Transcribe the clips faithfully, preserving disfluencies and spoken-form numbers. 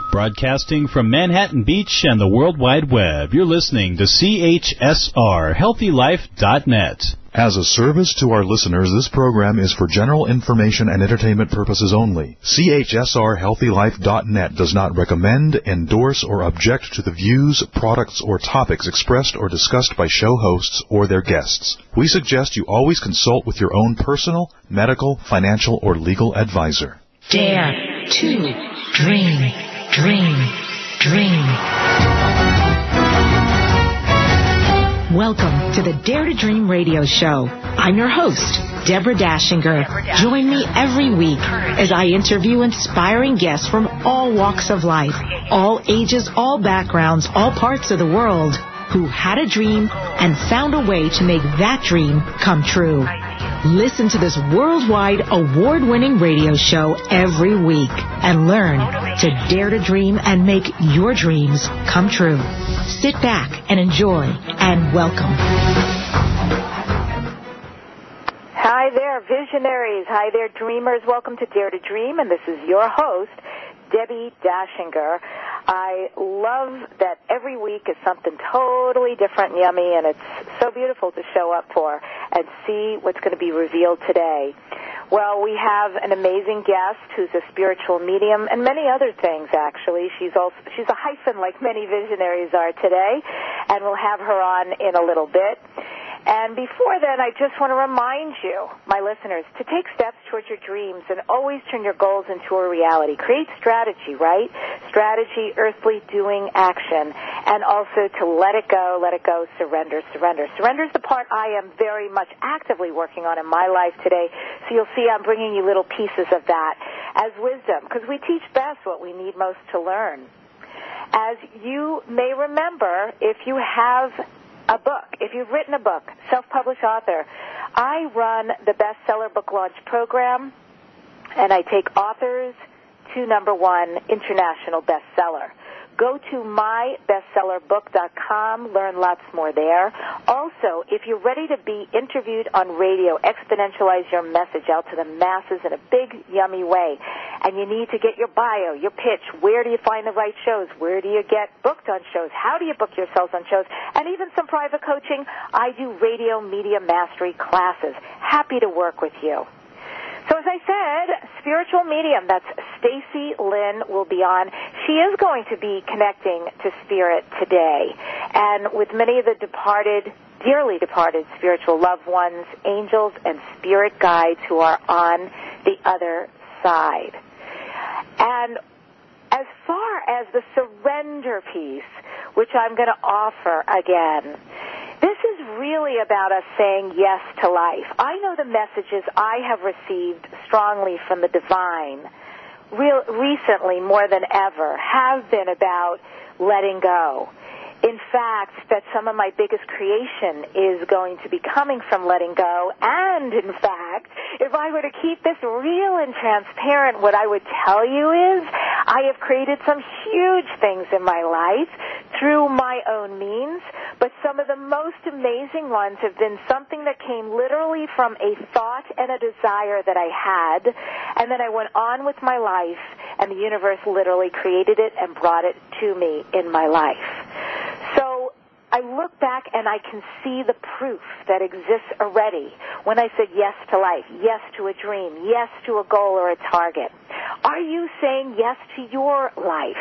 Broadcasting from Manhattan Beach and the World Wide Web, you're listening to C H S R Healthy Life dot net. As a service to our listeners, this program is for general information and entertainment purposes only. C H S R Healthy Life dot net does not recommend, endorse, or object to the views, products, or topics expressed or discussed by show hosts or their guests. We suggest you always consult with your own personal, medical, financial, or legal advisor. Dare to dream, dream, dream. Welcome to the Dare to Dream radio show. I'm your host, Deborah Dashinger. Join me every week as I interview inspiring guests from all walks of life, all ages, all backgrounds, all parts of the world, who had a dream and found a way to make that dream come true. Listen to this worldwide award-winning radio show every week and learn to dare to dream and make your dreams come true. Sit back and enjoy, and welcome. Hi there, visionaries. Hi there, dreamers. Welcome to Dare to Dream, and this is your host, Debbie Dashinger. I love that every week is something totally different and yummy, and it's so beautiful to show up for and see what's going to be revealed today. Well, we have an amazing guest who's a spiritual medium and many other things, actually. She's also she's a hyphen like many visionaries are today, and we'll have her on in a little bit. And before then, I just want to remind you, my listeners, to take steps towards your dreams and always turn your goals into a reality. Create strategy, right? Strategy, earthly doing, action. And also to let it go, let it go, surrender, surrender. Surrender is the part I am very much actively working on in my life today. So you'll see I'm bringing you little pieces of that as wisdom, because we teach best what we need most to learn. As you may remember, if you have a book, if you've written a book, self-published author, I run the bestseller book launch program, and I take authors to number one international bestseller. Go to my bestseller book dot com, learn lots more there. Also, if you're ready to be interviewed on radio, exponentialize your message out to the masses in a big, yummy way, and you need to get your bio, your pitch, where do you find the right shows, where do you get booked on shows, how do you book yourselves on shows, and even some private coaching, I do radio media mastery classes. Happy to work with you. So as I said, spiritual medium, that's Stacy Lynn, will be on. She is going to be connecting to spirit today, and with many of the departed, dearly departed spiritual loved ones, angels, and spirit guides who are on the other side. And as far as the surrender piece, which I'm going to offer again, this is really about us saying yes to life. I know the messages I have received strongly from the divine, real, recently more than ever, have been about letting go. In fact, that some of my biggest creation is going to be coming from letting go. And, in fact, if I were to keep this real and transparent, what I would tell you is I have created some huge things in my life through my own means, but some of the most amazing ones have been something that came literally from a thought and a desire that I had, and then I went on with my life, and the universe literally created it and brought it to me in my life. So I look back and I can see the proof that exists already when I said yes to life, yes to a dream, yes to a goal or a target. Are you saying yes to your life?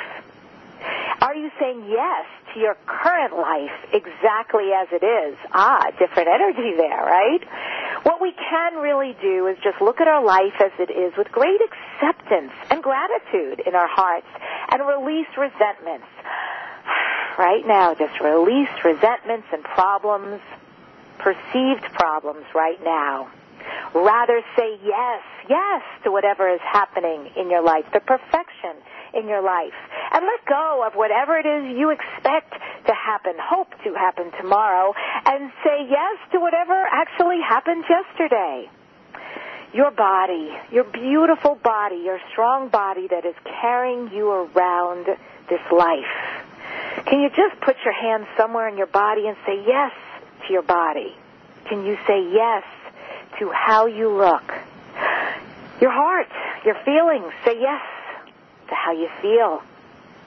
Are you saying yes to your current life exactly as it is? Ah, different energy there, right? What we can really do is just look at our life as it is with great acceptance and gratitude in our hearts and release resentments. Right now, just release resentments and problems, perceived problems right now. Rather say yes, yes to whatever is happening in your life, the perfection in your life, and let go of whatever it is you expect to happen, hope to happen tomorrow, and say yes to whatever actually happened yesterday. Your body, your beautiful body, your strong body that is carrying you around this life. Can you just put your hand somewhere in your body and say yes to your body? Can you say yes to how you look? Your heart, your feelings, say yes to how you feel.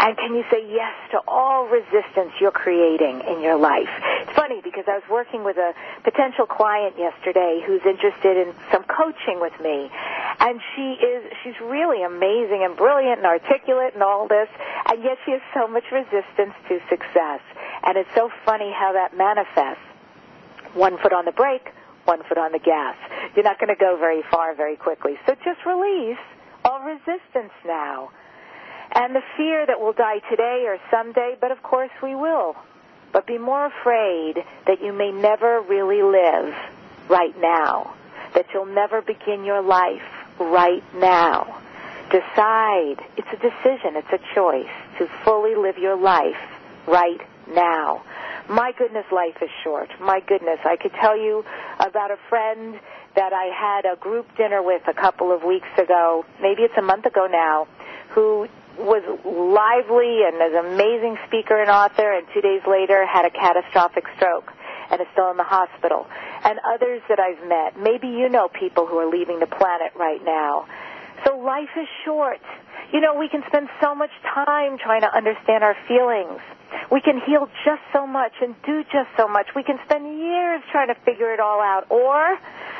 And can you say yes to all resistance you're creating in your life? It's funny because I was working with a potential client yesterday who's interested in some coaching with me. And she is, she's really amazing and brilliant and articulate and all this, and yet she has so much resistance to success. And it's so funny how that manifests. One foot on the brake, one foot on the gas. You're not going to go very far very quickly. So just release all resistance now. And the fear that we'll die today or someday, but of course we will. But be more afraid that you may never really live right now, that you'll never begin your life right now. Decide. It's a decision. It's a choice to fully live your life right now. My goodness, life is short. My goodness, I could tell you about a friend that I had a group dinner with a couple of weeks ago, maybe it's a month ago now, who was lively and an amazing speaker and author, and two days later had a catastrophic stroke and is still in the hospital. And others that I've met, maybe you know people who are leaving the planet right now. So life is short. You know, we can spend so much time trying to understand our feelings. We can heal just so much and do just so much. We can spend years trying to figure it all out. Or,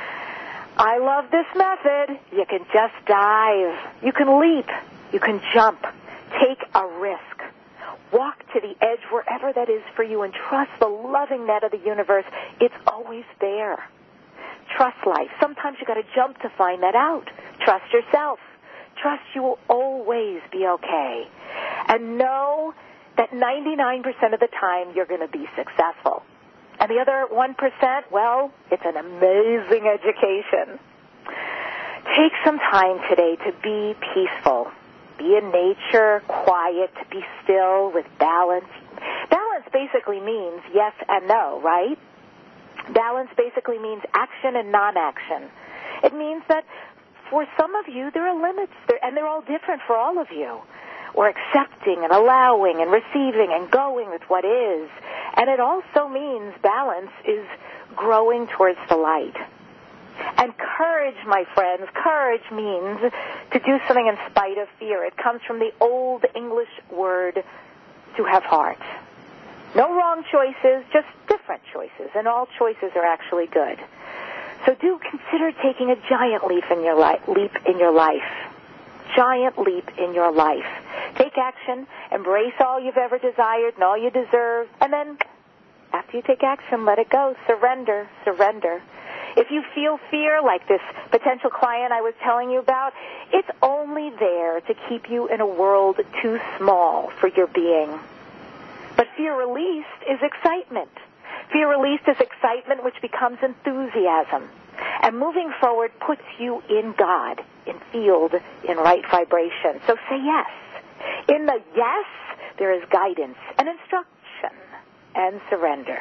I love this method, you can just dive. You can leap. You can jump. Take a risk. Walk to the edge wherever that is for you and trust the loving net of the universe. It's always there. Trust life. Sometimes you got to jump to find that out. Trust yourself. Trust you will always be okay. And know that ninety-nine percent of the time you're going to be successful. And the other one percent, well, it's an amazing education. Take some time today to be peaceful. Be in nature, quiet, be still with balance. Balance basically means yes and no, right? Balance basically means action and non-action. It means that for some of you, there are limits, and they're all different for all of you. We're accepting and allowing and receiving and going with what is. And it also means balance is growing towards the light. And courage, my friends, courage means to do something in spite of fear. It comes from the old English word to have heart. No wrong choices, just different choices, and all choices are actually good. So do consider taking a giant leap in your life, leap in your life. Giant leap in your life. Take action, embrace all you've ever desired and all you deserve, and then after you take action, let it go. Surrender, surrender. If you feel fear, like this potential client I was telling you about, it's only there to keep you in a world too small for your being. But fear released is excitement. Fear released is excitement, which becomes enthusiasm. And moving forward puts you in God, in field, in right vibration. So say yes. In the yes, there is guidance and instruction and surrender.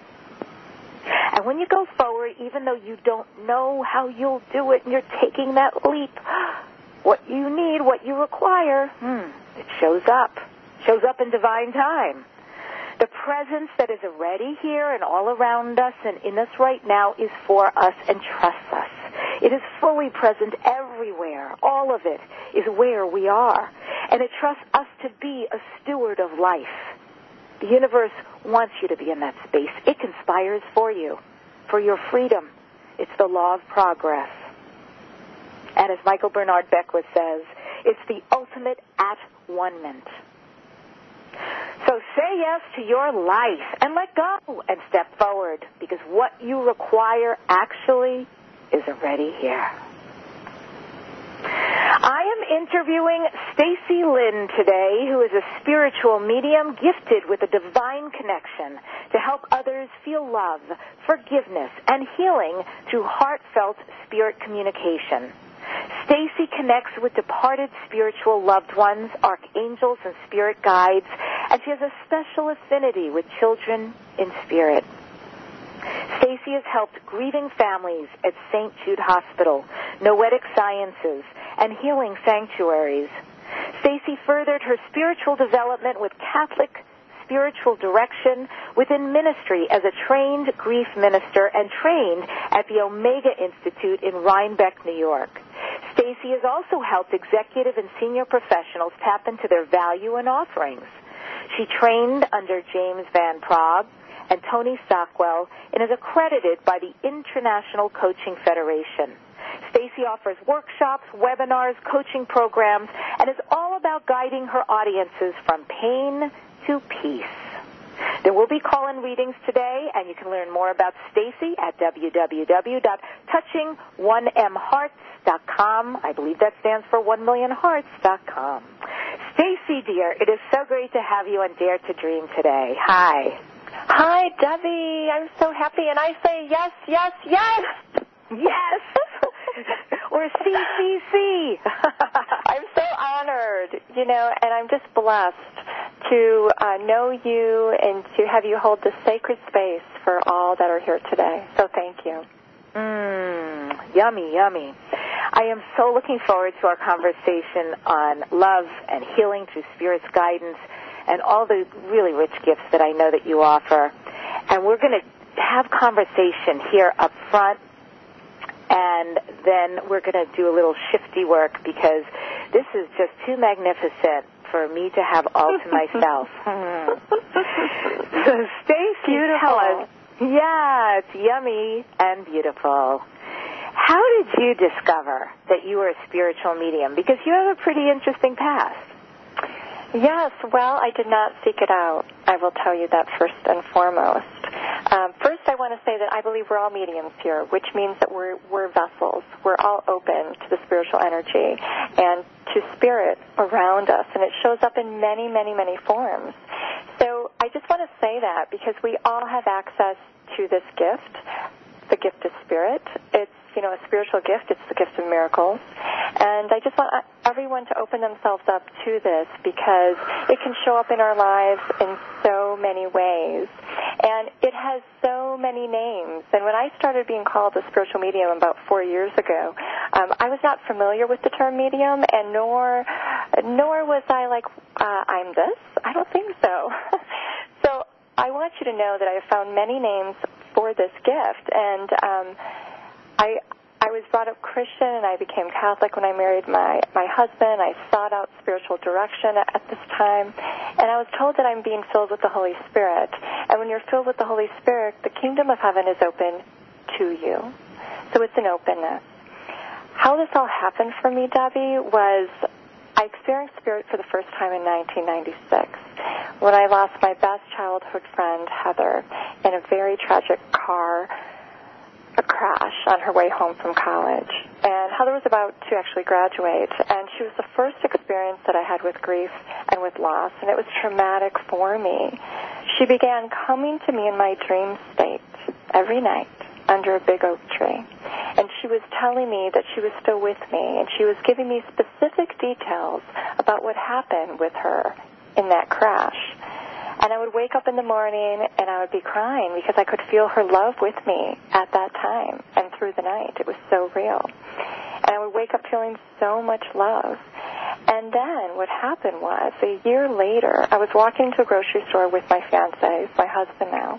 And when you go forward, even though you don't know how you'll do it and you're taking that leap, what you need, what you require, hmm, it shows up. Shows up in divine time. The presence that is already here and all around us and in us right now is for us and trusts us. It is fully present everywhere. All of it is where we are. And it trusts us to be a steward of life. The universe wants you to be in that space. It conspires for you, for your freedom. It's the law of progress. And as Michael Bernard Beckwith says, it's the ultimate at-one-ment. So say yes to your life and let go and step forward, because what you require actually is already here. I am interviewing Stacy Lynn today, who is a spiritual medium gifted with a divine connection to help others feel love, forgiveness, and healing through heartfelt spirit communication. Stacy connects with departed spiritual loved ones, archangels, and spirit guides, and she has a special affinity with children in spirit. Stacy has helped grieving families at Saint Jude Hospital, Noetic Sciences, and healing sanctuaries. Stacy furthered her spiritual development with Catholic spiritual direction within ministry as a trained grief minister and trained at the Omega Institute in Rhinebeck, New York. Stacy has also helped executive and senior professionals tap into their value and offerings. She trained under James Van Praagh and Tony Stockwell and is accredited by the International Coaching Federation. Stacy offers workshops, webinars, coaching programs, and is all about guiding her audiences from pain to peace. There will be call-in readings today, and you can learn more about Stacy at w w w dot touching one m hearts dot com. I believe that stands for one million hearts dot com. Stacy, dear, it is so great to have you on Dare to Dream today. Hi. Hi, Debbie. I'm so happy, and I say yes, yes, yes. Yes. Or C C C. I'm so honored, you know, and I'm just blessed to uh, know you and to have you hold this sacred space for all that are here today. So thank you. Mmm, yummy, yummy. I am so looking forward to our conversation on love and healing through Spirit's guidance and all the really rich gifts that I know that you offer. And we're going to have conversation here up front, and then we're going to do a little shifty work because this is just too magnificent for me to have all to myself. So Stacy, tell us. Yeah, it's yummy and beautiful. How did you discover that you were a spiritual medium? Because you have a pretty interesting past. Yes, well, I did not seek it out. I will tell you that first and foremost. Um, first, I want to say that I believe we're all mediums here, which means that we're, we're vessels. We're all open to the spiritual energy and to spirit around us, and it shows up in many, many, many forms. So I just want to say that because we all have access to this gift, the gift of spirit. It's, you know, a spiritual gift. It's the gift of miracles. And I just want everyone to open themselves up to this because it can show up in our lives in so many ways. And it has so many names. And when I started being called a spiritual medium about four years ago, um, I was not familiar with the term medium, and nor nor was I like, uh, I'm this. I don't think so. So I want you to know that I have found many names for this gift. And um, I I was brought up Christian, and I became Catholic when I married my, my husband. I sought out spiritual direction at, at this time, and I was told that I'm being filled with the Holy Spirit. And when you're filled with the Holy Spirit, the kingdom of heaven is open to you. So it's an openness. How this all happened for me, Debbie, was I experienced spirit for the first time in nineteen ninety-six when I lost my best childhood friend, Heather, in a very tragic car a crash on her way home from college. And Heather was about to actually graduate, and she was the first experience that I had with grief and with loss, and it was traumatic for me. She began coming to me in my dream state every night under a big oak tree, and she was telling me that she was still with me, and she was giving me specific details about what happened with her in that crash. And I would wake up in the morning and I would be crying because I could feel her love with me at that time and through the night. It was so real. And I would wake up feeling so much love. And then what happened was, a year later, I was walking to a grocery store with my fiancé, my husband now,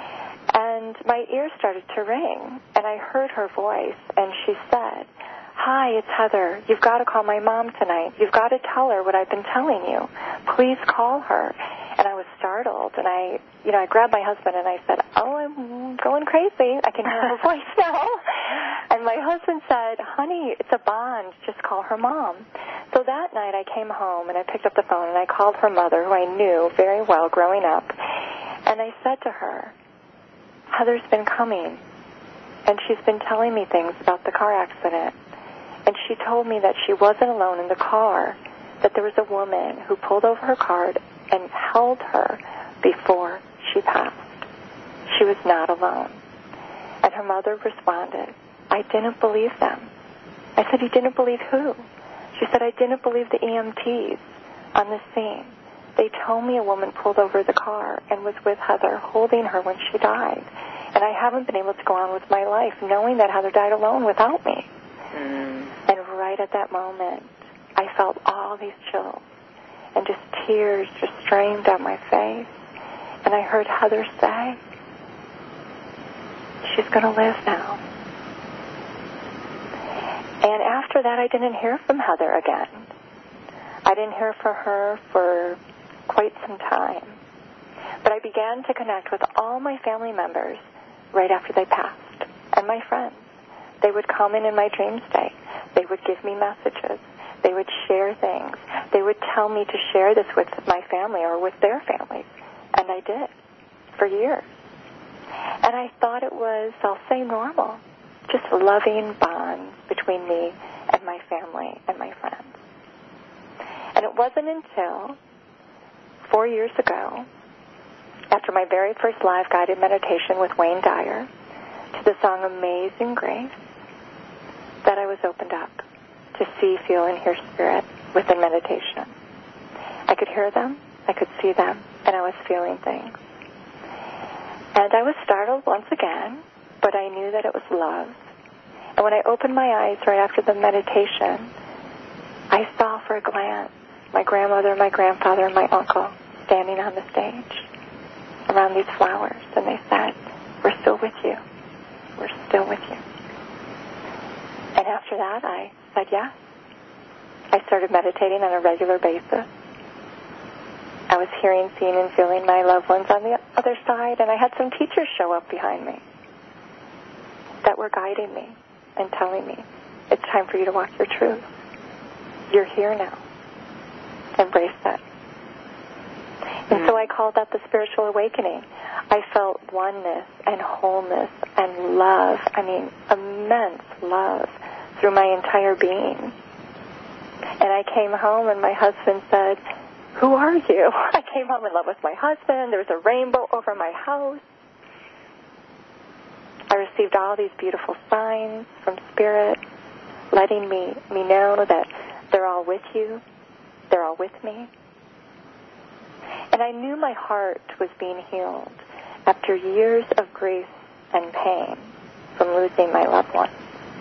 and my ears started to ring. And I heard her voice, and she said, "Hi, it's Heather. You've got to call my mom tonight. You've got to tell her what I've been telling you. Please call her." And I was startled, and I, you know, I grabbed my husband and I said, "Oh, I'm going crazy. I can hear her voice now." And my husband said, "Honey, it's a bond. Just call her mom." So that night I came home and I picked up the phone and I called her mother, who I knew very well growing up, and I said to her, "Heather's been coming, and she's been telling me things about the car accident. And she told me that she wasn't alone in the car, that there was a woman who pulled over her car and held her before she passed. She was not alone." And her mother responded, "I didn't believe them." I said, "You didn't believe who?" She said, "I didn't believe the E M Ts on the scene. They told me a woman pulled over the car and was with Heather, holding her when she died. And I haven't been able to go on with my life knowing that Heather died alone without me." Mm. And right at that moment, I felt all these chills, and just tears just streamed down my face. And I heard Heather say, "She's going to live now." And after that, I didn't hear from Heather again. I didn't hear from her for quite some time. But I began to connect with all my family members right after they passed, and my friends. They would come in in my dream state. They would give me messages. They would share things. They would tell me to share this with my family or with their families. And I did for years. And I thought it was, I'll say, normal. Just loving bonds between me and my family and my friends. And it wasn't until four years ago, after my very first live guided meditation with Wayne Dyer, to the song Amazing Grace, that I was opened up to see, feel, and hear spirit within meditation. I could hear them, I could see them, and I was feeling things. And I was startled once again, but I knew that it was love. And when I opened my eyes right after the meditation, I saw for a glance my grandmother, my grandfather, and my uncle standing on the stage around these flowers, and they said, "We're still with you. We're still with you." And after that, I said yes. I started meditating on a regular basis. I was hearing, seeing, and feeling my loved ones on the other side, and I had some teachers show up behind me that were guiding me and telling me, it's time for you to walk your truth. You're here now. Embrace it. And mm. so I called that the spiritual awakening. I felt oneness and wholeness and love, I mean, immense love through my entire being. And I came home and my husband said, "Who are you?" I came home in love with my husband. There was a rainbow over my house. I received all these beautiful signs from Spirit, letting me, me know that they're all with you. They're all with me. And I knew my heart was being healed after years of grief and pain from losing my loved one.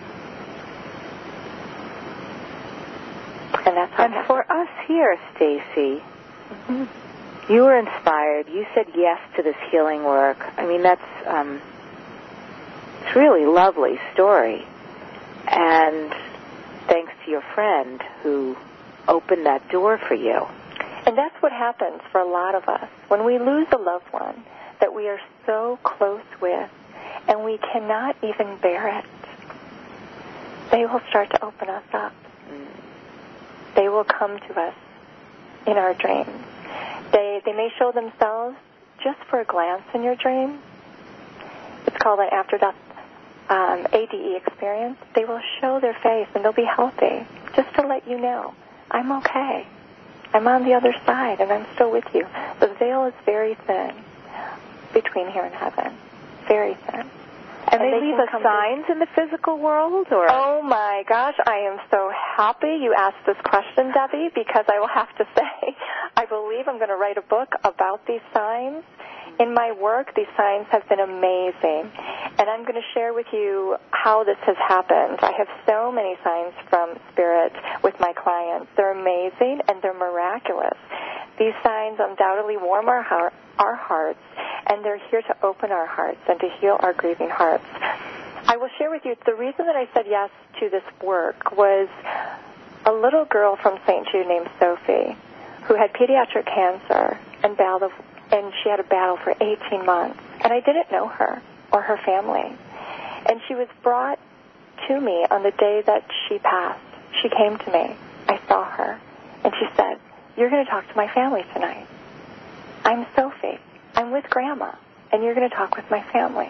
And that's how And for us here, Stacy, mm-hmm. you were inspired. You said yes to this healing work. I mean, that's um, it's really lovely story. And thanks to your friend who opened that door for you. And that's what happens for a lot of us. When we lose a loved one that we are so close with and we cannot even bear it, they will start to open us up. Mm. They will come to us in our dreams. They they may show themselves just for a glance in your dream. It's called an after-death um, A D E experience. They will show their face and they'll be healthy, just to let you know, I'm okay. I'm on the other side and I'm still with you. The veil is very thin between here and heaven. Very thin. And, and they, they leave us signs in the physical world? Or? Oh, my gosh, I am so happy you asked this question, Debbie, because I will have to say, I believe I'm going to write a book about these signs. In my work, these signs have been amazing. And I'm going to share with you how this has happened. I have so many signs from Spirit with my clients. They're amazing and they're miraculous. These signs undoubtedly warm our heart, our hearts, and they're here to open our hearts and to heal our grieving hearts. I will share with you, the reason that I said yes to this work was a little girl from Saint Jude named Sophie who had pediatric cancer and battled, and she had a battle for eighteen months. And I didn't know her or her family. And she was brought to me on the day that she passed. She came to me. I saw her. And she said, "You're going to talk to my family tonight. I'm Sophie. I'm with Grandma, and you're going to talk with my family."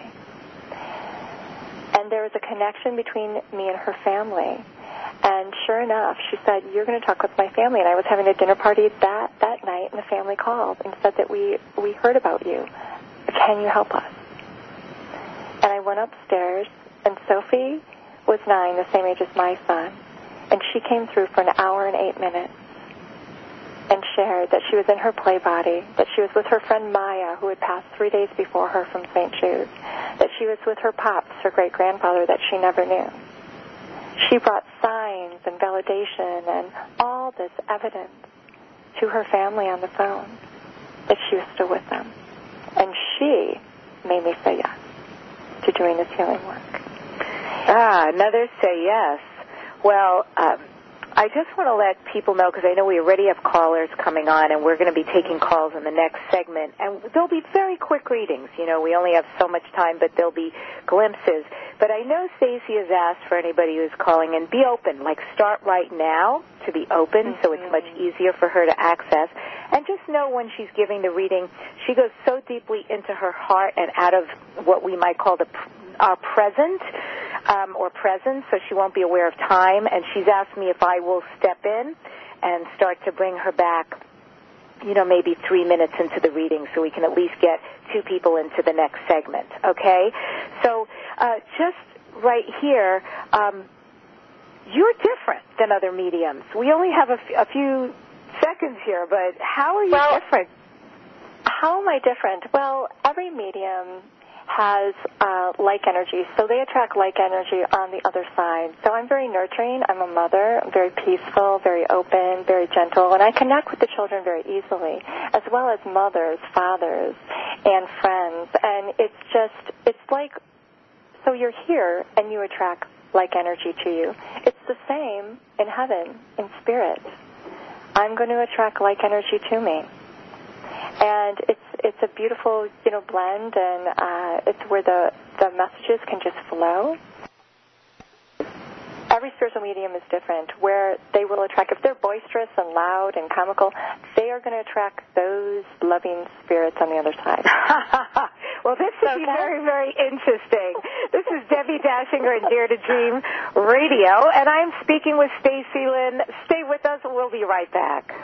And there was a connection between me and her family. And sure enough, she said, "You're going to talk with my family." And I was having a dinner party that, that night, and the family called and said that we, we heard about you. Can you help us? And I went upstairs, and Sophie was nine, the same age as my son. And she came through for an hour and eight minutes and shared that she was in her play body, that she was with her friend Maya, who had passed three days before her from Saint Jude, that she was with her pops, her great-grandfather that she never knew. She brought signs and validation and all this evidence to her family on the phone that she was still with them. And she made me say yes to doing this healing work. Ah, another say yes. Well, um, I just want to let people know, because I know we already have callers coming on, and we're going to be taking calls in the next segment. And there'll be very quick readings. You know, we only have so much time, but there'll be glimpses. But I know Stacy has asked for anybody who's calling in, be open. Like, start right now to be open, mm-hmm. so it's much easier for her to access. And just know when she's giving the reading, she goes so deeply into her heart and out of what we might call the our present um, or presence, so she won't be aware of time. And she's asked me if I will step in and start to bring her back, you know, maybe three minutes into the reading so we can at least get two people into the next segment, okay? So uh, just right here, um, you're different than other mediums. We only have a, f- a few seconds here, but how are you well, different? How am I different? Well, every medium has uh, like energy, so they attract like energy on the other side. So I'm very nurturing. I'm a mother. I'm very peaceful, very open, very gentle, and I connect with the children very easily, as well as mothers, fathers, and friends. And it's just, it's like, so you're here and you attract like energy to you. It's the same in heaven, in spirit. I'm going to attract like energy to me. And it's it's a beautiful, you know, blend, and uh, it's where the, the messages can just flow. Every spiritual medium is different, where they will attract, if they're boisterous and loud and comical, they are going to attract those loving spirits on the other side. Well, this should okay. be very, very interesting. This is Debbie Dashinger and Dare to Dream Radio, and I'm speaking with Stacy Lynn. Stay with us, and we'll be right back.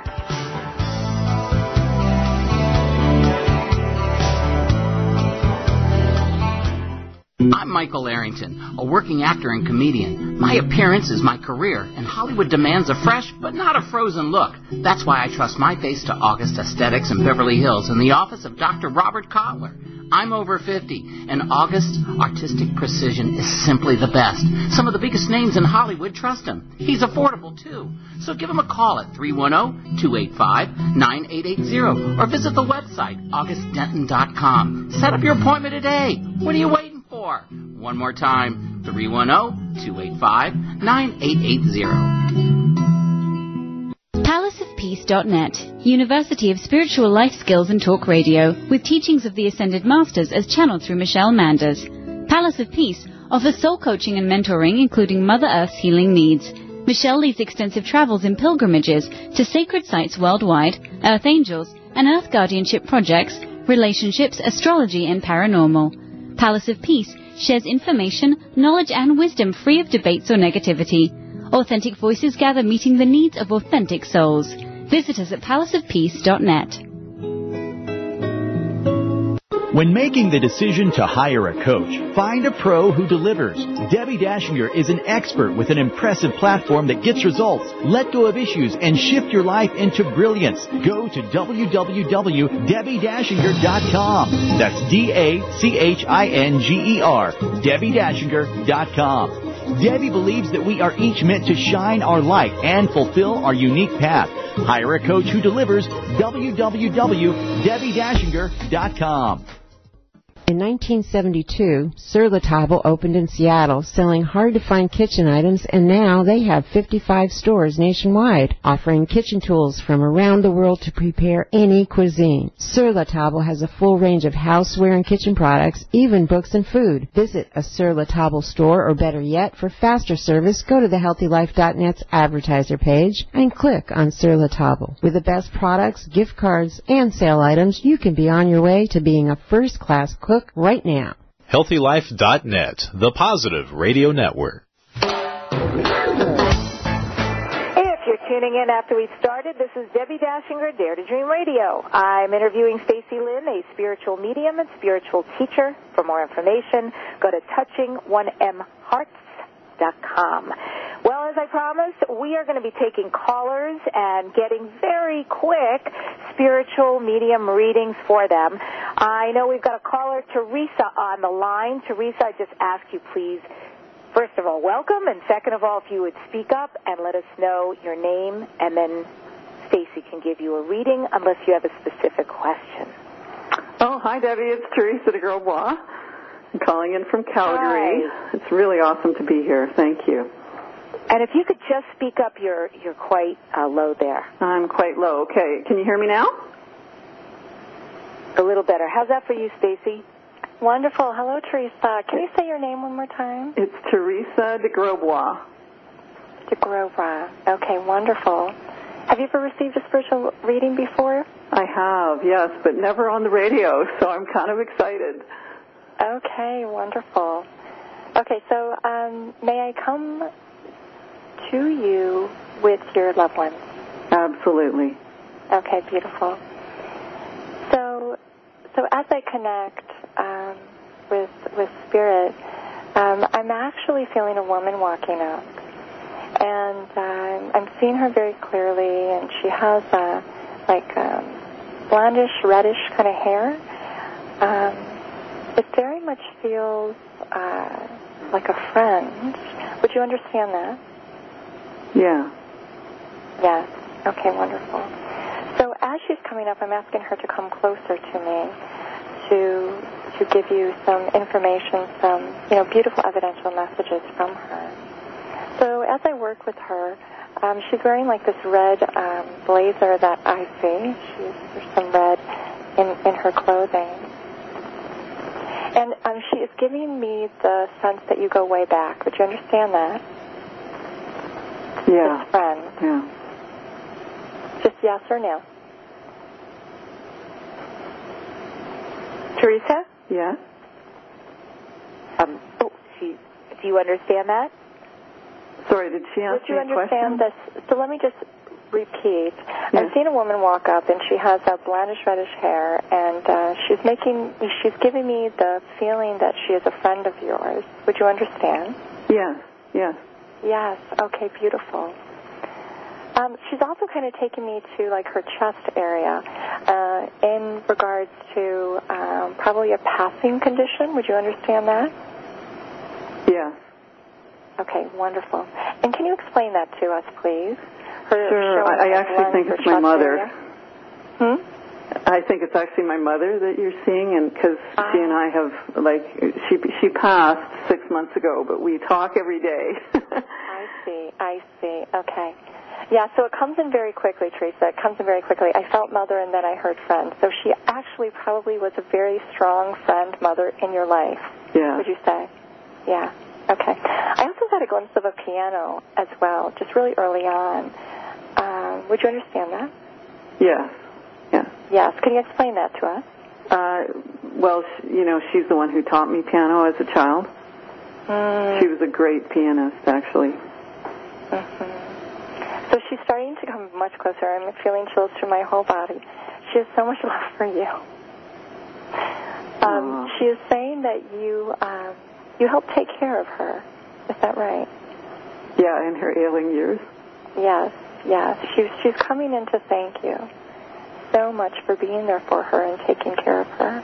I'm Michael Arrington, a working actor and comedian. My appearance is my career, and Hollywood demands a fresh but not a frozen look. That's why I trust my face to August Aesthetics in Beverly Hills in the office of Doctor Robert Kotler. I'm over fifty, and August's artistic precision is simply the best. Some of the biggest names in Hollywood trust him. He's affordable, too. So give him a call at three one zero, two eight five, nine eight eight zero or visit the website, august denton dot com. Set up your appointment today. What are you waiting for? One more time, three one zero, two eight five, nine eight eight zero. palace of peace dot net, University of Spiritual Life Skills and Talk Radio, with teachings of the Ascended Masters as channeled through Michelle Manders. Palace of Peace offers soul coaching and mentoring, including Mother Earth's healing needs. Michelle leads extensive travels and pilgrimages to sacred sites worldwide, Earth Angels, and Earth Guardianship projects, relationships, astrology, and paranormal. Palace of Peace shares information, knowledge, and wisdom free of debates or negativity. Authentic voices gather meeting the needs of authentic souls. Visit us at palace of peace dot net. When making the decision to hire a coach, find a pro who delivers. Debbie Dashinger is an expert with an impressive platform that gets results. Let go of issues and shift your life into brilliance. Go to w w w dot debbie dashinger dot com. That's D A C H I N G E R, debbie dashinger dot com. Debbie believes that we are each meant to shine our light and fulfill our unique path. Hire a coach who delivers. w w w dot debbie dashinger dot com. In nineteen seventy-two, Sur La Table opened in Seattle, selling hard-to-find kitchen items, and now they have fifty-five stores nationwide, offering kitchen tools from around the world to prepare any cuisine. Sur La Table has a full range of houseware and kitchen products, even books and food. Visit a Sur La Table store, or better yet, for faster service, go to the healthy life dot net's advertiser page and click on Sur La Table. With the best products, gift cards, and sale items, you can be on your way to being a first-class cook right now. healthy life dot net, the positive radio network. Hey, if you're tuning in after we started, this is Debbie Dashinger, Dare to Dream Radio. I'm interviewing Stacy Lynn, a spiritual medium and spiritual teacher. For more information, go to touching one m hearts dot com. Well, as I promised, we are going to be taking callers and getting very quick spiritual medium readings for them. I know we've got a caller, Teresa, on the line. Teresa, I just ask you, please, first of all, welcome, and second of all, if you would speak up and let us know your name, and then Stacy can give you a reading unless you have a specific question. Oh, hi, Debbie. It's Teresa de Grosbois. I'm calling in from Calgary. Hi. It's really awesome to be here. Thank you. And if you could just speak up, you're you're quite uh, low there. I'm quite low. Okay. Can you hear me now? A little better. How's that for you, Stacy? Wonderful. Hello, Teresa. Can you say your name one more time? It's Teresa de Grosbois. De Grosbois. Okay, wonderful. Have you ever received a spiritual reading before? I have, yes, but never on the radio, so I'm kind of excited. Okay, wonderful. Okay, so um, may I come to you with your loved ones? Absolutely. Okay, beautiful. So, so as I connect um, with with Spirit, um, I'm actually feeling a woman walking up, and um, I'm seeing her very clearly, and she has a like um, blondish, reddish kind of hair. Um, it very much feels uh, like a friend. Would you understand that? Yeah. Yes. Okay, wonderful. So as she's coming up, I'm asking her to come closer to me to to give you some information, some, you know, beautiful evidential messages from her. So as I work with her, um, she's wearing like this red um, blazer that I see. She's, there's some red in, in her clothing. And um, she is giving me the sense that you go way back. Would you understand that? Yeah. This friend. Yeah. Just yes or no? Teresa? Yeah. Um, oh, she, do you understand that? Sorry, did she ask Would you me a understand question? this? So let me just repeat. Yes. I've seen a woman walk up, and she has a blondish reddish hair, and uh, she's making, she's giving me the feeling that she is a friend of yours. Would you understand? Yes. Yes. Yes. Okay. Beautiful. Um, she's also kind of taken me to like her chest area uh, in regards to um, probably a passing condition. Would you understand that? Yes. Okay, wonderful. And can you explain that to us, please? Her Sure. I, I actually think it's my mother. Area. Hmm? I think it's actually my mother that you're seeing, and because ah. she and I have, like, she she passed six months ago, but we talk every day. I see. I see. Okay. Yeah, so it comes in very quickly, Teresa. It comes in very quickly. I felt mother, and then I heard friend. So she actually probably was a very strong friend, mother in your life. Yeah. Would you say? Yeah. Okay. I also got a glimpse of a piano as well, just really early on. Um, would you understand that? Yes. Yes. Yes. Can you explain that to us? Uh, well, sh- you know, she's the one who taught me piano as a child. Mm. She was a great pianist, actually. Mm-hmm. So she's starting to come much closer. I'm feeling chills through my whole body. She has so much love for you. Um, she is saying that you um, you help take care of her. Is that right? Yeah, in her ailing years. Yes, yes. She's she's coming in to thank you so much for being there for her and taking care of her.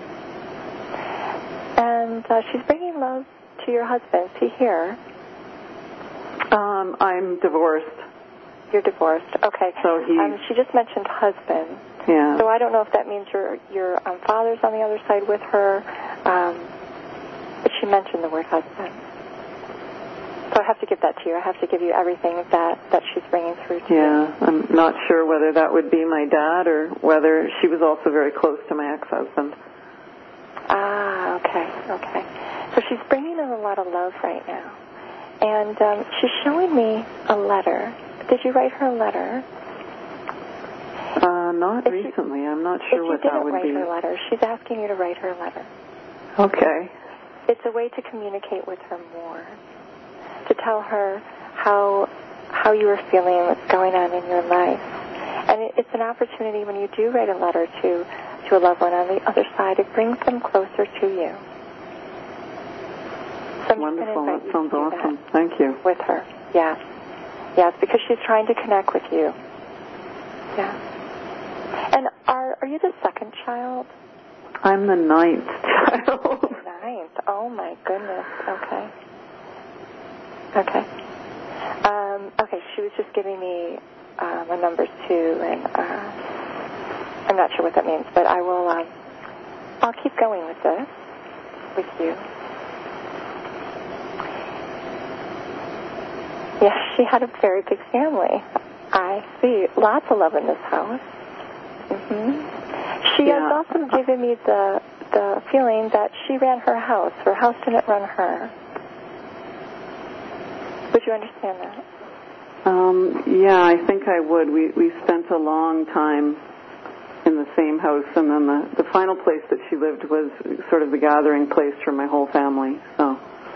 And uh, she's bringing love to your husband. Is he here? Um, I'm divorced. You're divorced. Okay. So he. Um, she just mentioned husband. Yeah. So I don't know if that means your your um, father's on the other side with her, um, but she mentioned the word husband. So I have to give that to you. I have to give you everything that, that she's bringing through to yeah, you. Yeah, I'm not sure whether that would be my dad or whether she was also very close to my ex-husband. Ah, okay, okay. So she's bringing in a lot of love right now. And um, she's showing me a letter. Did you write her a letter? Uh, not if recently. You, I'm not sure what that would be. If you didn't write her a letter, she's asking you to write her a letter. Okay. It's a way to communicate with her more, to tell her how how you are feeling and what's going on in your life. And it, it's an opportunity when you do write a letter to, to a loved one on the other side, it brings them closer to you. So wonderful. That sounds awesome. That Thank you. With her. Yes. Yes, because she's trying to connect with you. Yeah. And are are you the second child? I'm the ninth child. Ninth. Oh, my goodness. Okay. Okay. Um, okay, she was just giving me um, a number two, and uh, I'm not sure what that means, but I will, um, I'll keep going with this, with you. Yes, she had a very big family. I see. Lots of love in this house. Mm-hmm. She yeah. has also given me the the feeling that she ran her house. Her house didn't run her. Would you understand that? Um, yeah, I think I would. We we spent a long time in the same house, and then the, the final place that she lived was sort of the gathering place for my whole family. So.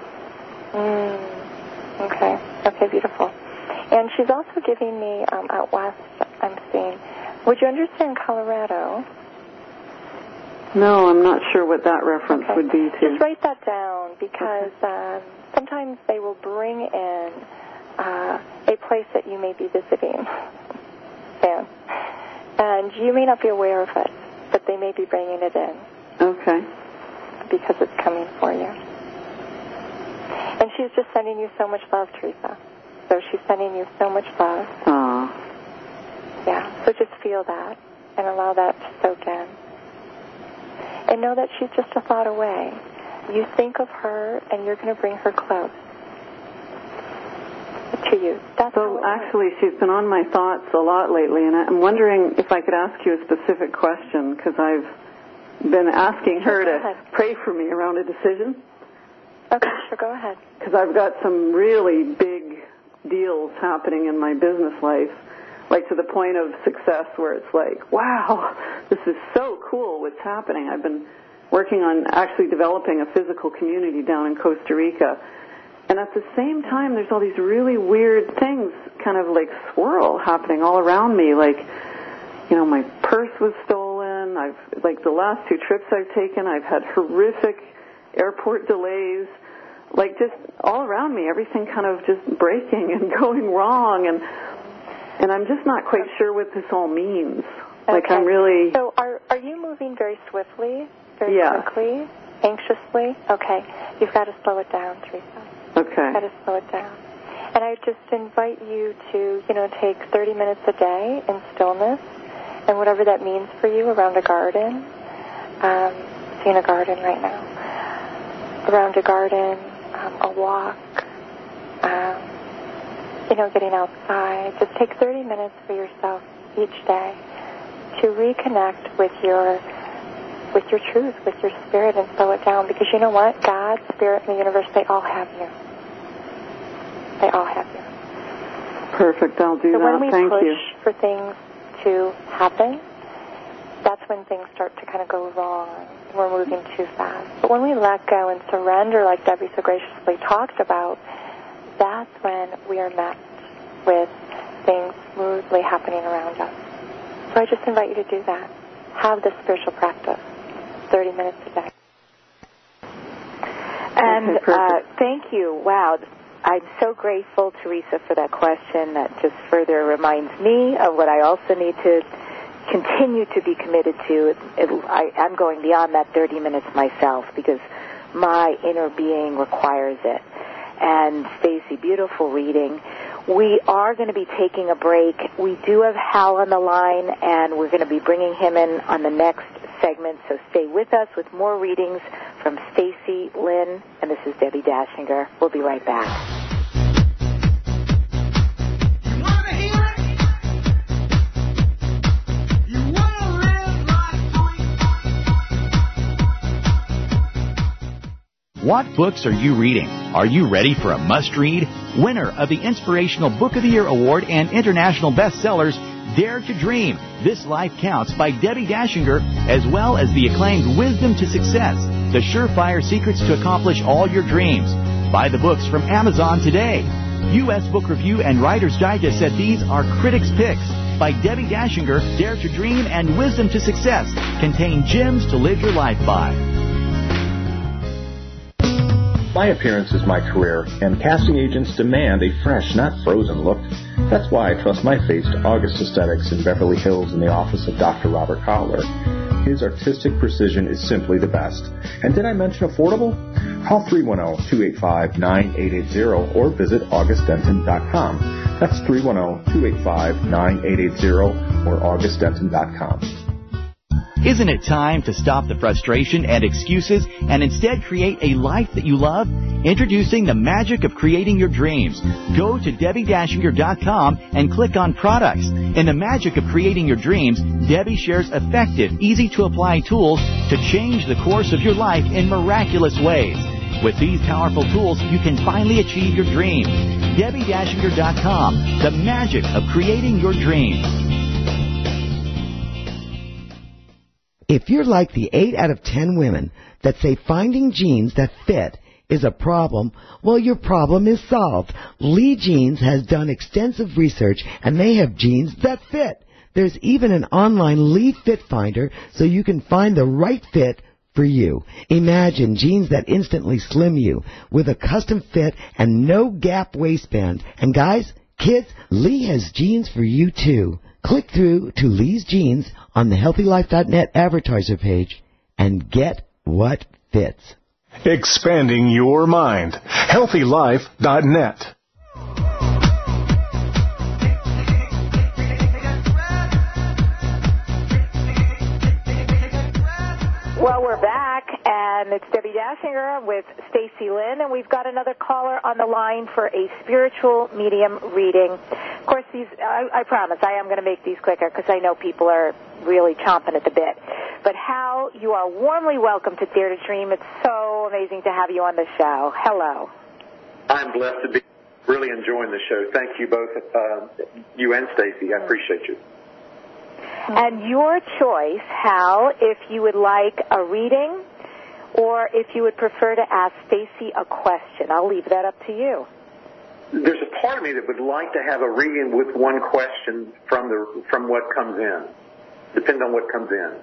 Mm, okay. Okay, beautiful. And she's also giving me, um, out west, I'm seeing, would you understand Colorado? No, I'm not sure what that reference okay. would be to. Just write that down, because um, sometimes they will bring in uh, a place that you may be visiting, Sam. And you may not be aware of it, but they may be bringing it in. Okay. Because it's coming for you. And she's just sending you so much love, Teresa. So she's sending you so much love. Aww. Yeah, so just feel that and allow that to soak in. And know that she's just a thought away. You think of her, and you're going to bring her close to you. That's so actually, she's been on my thoughts a lot lately, and I'm wondering if I could ask you a specific question, because I've been asking her sure, to pray for me around a decision. Okay, sure, go ahead. Because I've got some really big deals happening in my business life, like to the point of success where it's like, wow, this is so cool what's happening. I've been working on actually developing a physical community down in Costa Rica. And at the same time, there's all these really weird things kind of like swirl happening all around me. Like, you know, my purse was stolen. I've, like the last two trips I've taken, I've had horrific airport delays. Like just all around me, everything kind of just breaking and going wrong, and and I'm just not quite sure what this all means. Okay. Like I'm really. So are are you moving very swiftly, very yeah. quickly, anxiously? Okay, you've got to slow it down, Teresa. Okay. You've got to slow it down. And I just invite you to, you know, take thirty minutes a day in stillness, and whatever that means for you, around a garden. Um, seeing a garden right now. Around a garden. Um, a walk, um, you know, getting outside. Just take thirty minutes for yourself each day to reconnect with your with your truth, with your spirit, and slow it down. Because you know what? God, Spirit, and the universe, they all have you. They all have you. Perfect. I'll do so that. When we Thank push you. for things to happen, that's when things start to kind of go wrong. We're moving too fast. But when we let go and surrender, like Debbie so graciously talked about, that's when we are met with things smoothly happening around us. So I just invite you to do that. Have this spiritual practice, thirty minutes a day. And uh, thank you. Wow. I'm so grateful, Teresa, for that question. That just further reminds me of what I also need to continue to be committed to. It, it, I, I'm going beyond that thirty minutes myself, because my inner being requires it. And Stacy, beautiful reading. We are going to be taking a break. We do have Hal on the line, and we're going to be bringing him in on the next segment. So stay with us with more readings from Stacy Lynn, and this is Debbie Dashinger. We'll be right back. What books are you reading? Are you ready for a must-read? Winner of the Inspirational Book of the Year Award and international bestsellers, Dare to Dream, This Life Counts by Debbie Dashinger, as well as the acclaimed Wisdom to Success, The Surefire Secrets to Accomplish All Your Dreams. Buy the books from Amazon today. U S Book Review and Writer's Digest said these are critics' picks. By Debbie Dashinger, Dare to Dream and Wisdom to Success contain gems to live your life by. My appearance is my career, and casting agents demand a fresh, not frozen look. That's why I trust my face to August Aesthetics in Beverly Hills in the office of Doctor Robert Collar. His artistic precision is simply the best. And did I mention affordable? Call three one zero, two eight five, nine eight eight zero or visit august denton dot com. That's three one zero, two eight five, nine eight eight zero or august denton dot com. Isn't it time to stop the frustration and excuses and instead create a life that you love? Introducing the magic of creating your dreams. Go to Debbie Dashinger dot com and click on products. In the magic of creating your dreams, Debbie shares effective, easy-to-apply tools to change the course of your life in miraculous ways. With these powerful tools, you can finally achieve your dreams. Debbie Dashinger dot com, the magic of creating your dreams. If you're like the eight out of ten women that say finding jeans that fit is a problem, well, your problem is solved. Lee Jeans has done extensive research, and they have jeans that fit. There's even an online Lee Fit Finder, so you can find the right fit for you. Imagine jeans that instantly slim you with a custom fit and no gap waistband. And guys, kids, Lee has jeans for you too. Click through to Lee's Jeans on the healthy life dot net advertiser page and get what fits. Expanding your mind. healthy life dot net. Well, we're back, and it's Debbie Dashinger with Stacy Lynn, and we've got another caller on the line for a spiritual medium reading. Of course, these I, I promise I am going to make these quicker because I know people are really chomping at the bit. But Hal, you are warmly welcome to Dare to Dream. It's so amazing to have you on the show. Hello. I'm blessed to be really enjoying the show. Thank you both, uh, you and Stacy. I appreciate you. And your choice, Hal, if you would like a reading or if you would prefer to ask Stacy a question. I'll leave that up to you. There's a part of me that would like to have a reading with one question from the from what comes in. Depends on what comes in.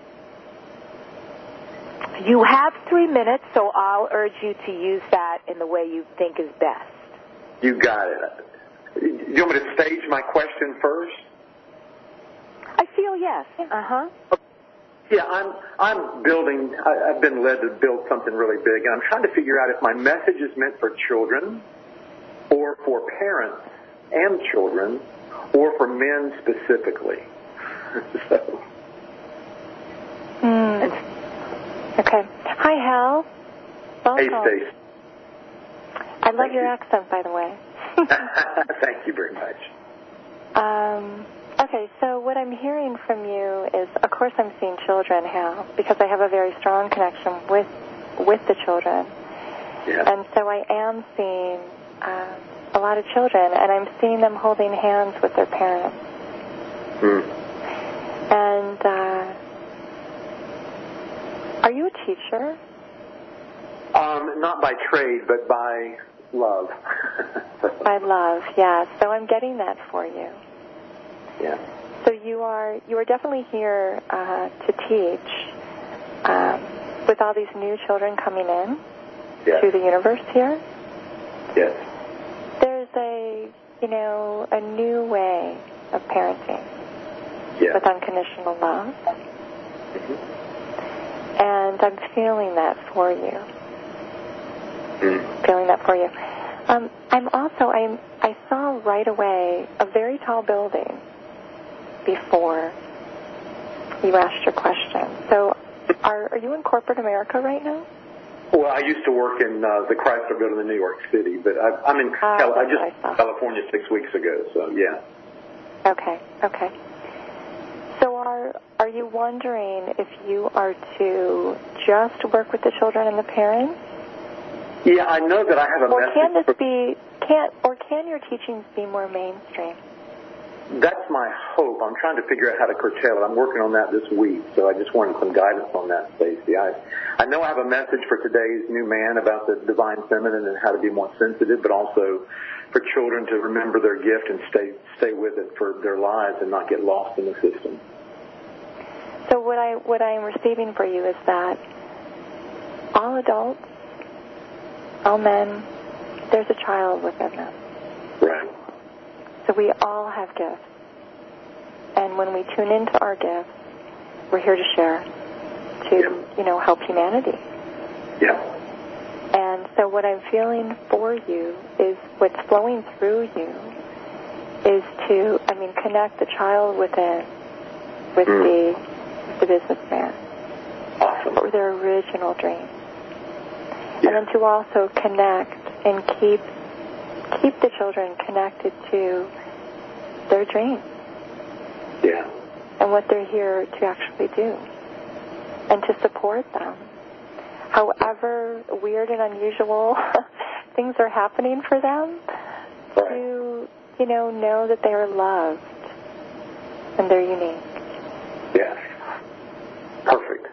You have three minutes, so I'll urge you to use that in the way you think is best. You got it. You want me to stage my question first? I feel yes. Uh-huh. Yeah, I'm I'm building, I, I've been led to build something really big, and I'm trying to figure out if my message is meant for children or for parents and children or for men specifically. so. Mm. Okay. Hi, Hal. Welcome. Hey, Stace. I love Thank your you. accent, by the way. Thank you very much. Um... Okay, so what I'm hearing from you is, of course I'm seeing children, Hal, because I have a very strong connection with with the children. Yeah. And so I am seeing uh, a lot of children, and I'm seeing them holding hands with their parents. Mm. And uh, are you a teacher? Um, not by trade, but by love. By love, yes. So I'm getting that for you. Yeah. So you are you are definitely here uh, to teach um, with all these new children coming in yes. to the universe here. Yes. There's a you know a new way of parenting yes. with unconditional love, mm-hmm. and I'm feeling that for you. Mm. Feeling that for you. Um, I'm also I'm I saw right away a very tall building before you asked your question. So are, are you in corporate America right now? Well, I used to work in uh, the Chrysler Building in New York City, but I, I'm in uh, Cal- I just I California six weeks ago, so yeah. Okay, okay. So are are you wondering if you are to just work with the children and the parents? Yeah, I know that I have a or message. Or can this for- be, can, or can your teachings be more mainstream? That's my hope. I'm trying to figure out how to curtail it. I'm working on that this week, so I just wanted some guidance on that, Stacey. I, I know I have a message for today's new man about the divine feminine and how to be more sensitive, but also for children to remember their gift and stay stay with it for their lives and not get lost in the system. So what I what I am receiving for you is that all adults, all men, there's a child within them. Right. So we all have gifts. And when we tune into our gifts, we're here to share, to, yeah. you know, help humanity. Yeah. And so what I'm feeling for you is what's flowing through you is to, I mean, connect the child within with mm. the the businessman. Awesome. Or their original dream. Yeah. And then to also connect and keep keep the children connected to their dreams. Yeah. And what they're here to actually do. And to support them. However weird and unusual things are happening for them, right. to, you know, know that they are loved and they're unique. Yes. Perfect.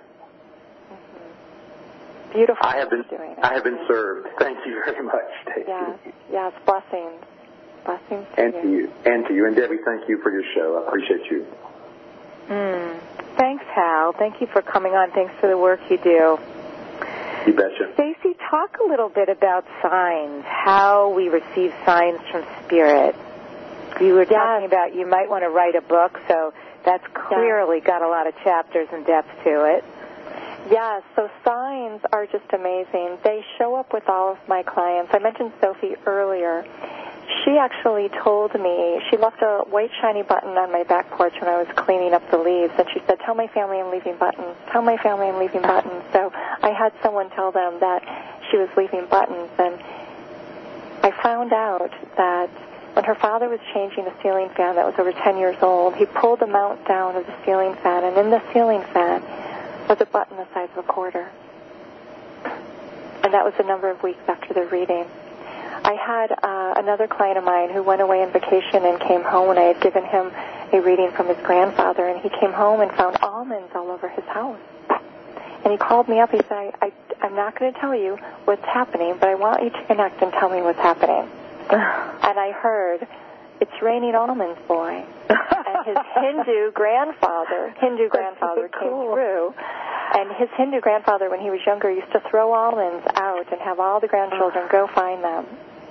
Mm-hmm. Beautiful. I have been doing it. I have been served. Thank you very much, Stacey. Yes, yes, blessings. Blessings to and you. to you. And to you. And Debbie, thank you for your show. I appreciate you. Mm. Thanks, Hal. Thank you for coming on. Thanks for the work you do. You betcha. Stacey, talk a little bit about signs, how we receive signs from Spirit. You were talking yes. about you might want to write a book, so that's clearly yes. got a lot of chapters and depth to it. Yes, so signs are just amazing. They show up with all of my clients. I mentioned Sophie earlier. She actually told me, she left a white shiny button on my back porch when I was cleaning up the leaves, and she said, tell my family I'm leaving buttons, tell my family I'm leaving buttons. So I had someone tell them that she was leaving buttons, and I found out that when her father was changing a ceiling fan that was over ten years old, he pulled the mount down of the ceiling fan, and in the ceiling fan was a button the size of a quarter. And that was a number of weeks after the reading. I had uh, another client of mine who went away on vacation and came home, and I had given him a reading from his grandfather, and he came home and found almonds all over his house. And he called me up. He said, I, I, I'm not going to tell you what's happening, but I want you to connect and tell me what's happening. And I heard, it's raining almonds, boy. And his Hindu grandfather, Hindu grandfather so came cool. through. And his Hindu grandfather, when he was younger, used to throw almonds out and have all the grandchildren go find them.